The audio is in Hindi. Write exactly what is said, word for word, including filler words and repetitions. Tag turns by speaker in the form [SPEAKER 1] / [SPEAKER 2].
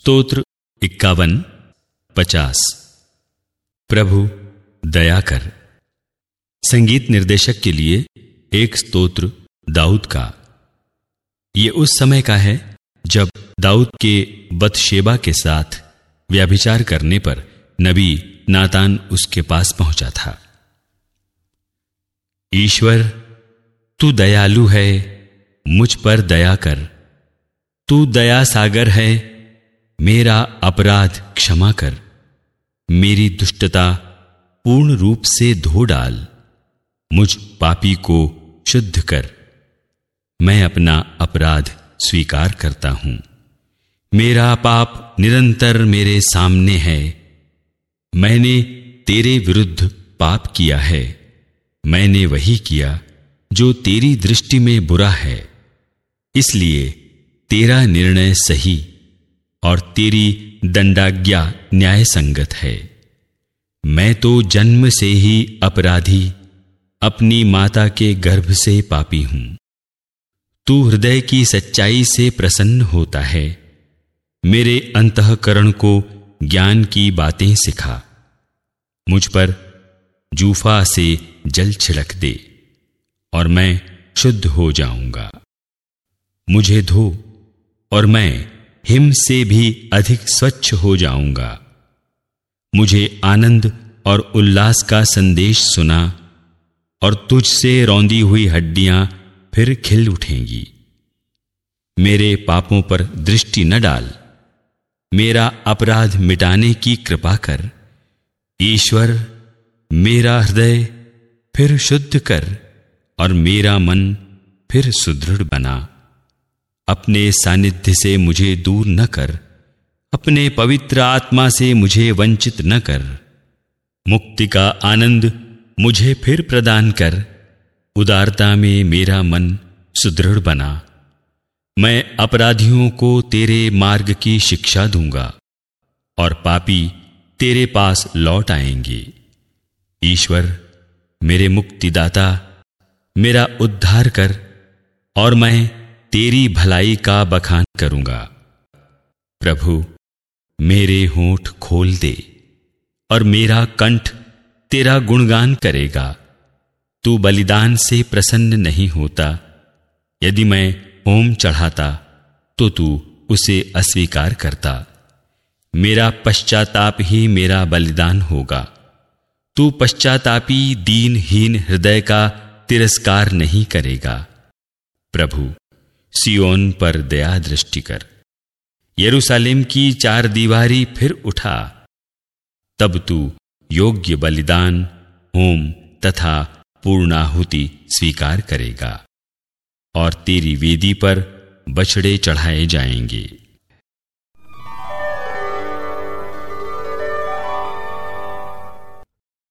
[SPEAKER 1] स्तोत्र इक्यावन पचास। प्रभु दया कर। संगीत निर्देशक के लिए एक स्तोत्र दाऊद का। ये उस समय का है जब दाऊद के बतशेबा के साथ व्यभिचार करने पर नबी नातान उसके पास पहुंचा था। ईश्वर, तू दयालु है, मुझ पर दया कर। तू दया सागर है, मेरा अपराध क्षमा कर। मेरी दुष्टता पूर्ण रूप से धो डाल। मुझ पापी को शुद्ध कर। मैं अपना अपराध स्वीकार करता हूं। मेरा पाप निरंतर मेरे सामने है। मैंने तेरे विरुद्ध पाप किया है। मैंने वही किया जो तेरी दृष्टि में बुरा है। इसलिए तेरा निर्णय सही और तेरी दंडाज्ञा न्याय संगत है। मैं तो जन्म से ही अपराधी, अपनी माता के गर्भ से पापी हूं। तू हृदय की सच्चाई से प्रसन्न होता है। मेरे अंतःकरण को ज्ञान की बातें सिखा। मुझ पर जूफा से जल छिड़क दे और मैं शुद्ध हो जाऊंगा। मुझे धो और मैं हिम से भी अधिक स्वच्छ हो जाऊंगा। मुझे आनंद और उल्लास का संदेश सुना और तुझसे रौंदी हुई हड्डियां फिर खिल उठेंगी। मेरे पापों पर दृष्टि न डाल। मेरा अपराध मिटाने की कृपा कर। ईश्वर, मेरा हृदय फिर शुद्ध कर और मेरा मन फिर सुदृढ़ बना। अपने सानिध्य से मुझे दूर न कर। अपने पवित्र आत्मा से मुझे वंचित न कर। मुक्ति का आनंद मुझे फिर प्रदान कर। उदारता में मेरा मन सुदृढ़ बना। मैं अपराधियों को तेरे मार्ग की शिक्षा दूंगा और पापी तेरे पास लौट आएंगे। ईश्वर, मेरे मुक्तिदाता, मेरा उद्धार कर और मैं तेरी भलाई का बखान करूंगा। प्रभु, मेरे होंठ खोल दे और मेरा कंठ तेरा गुणगान करेगा। तू बलिदान से प्रसन्न नहीं होता। यदि मैं होम चढ़ाता तो तू उसे अस्वीकार करता। मेरा पश्चाताप ही मेरा बलिदान होगा। तू पश्चातापी दीनहीन हृदय का तिरस्कार नहीं करेगा। प्रभु, सियोन पर दया दृष्टि कर। यरूशलेम की चार दीवारी फिर उठा। तब तू योग्य बलिदान, होम तथा पूर्णाहुति स्वीकार करेगा और तेरी वेदी पर बछड़े चढ़ाए जाएंगे।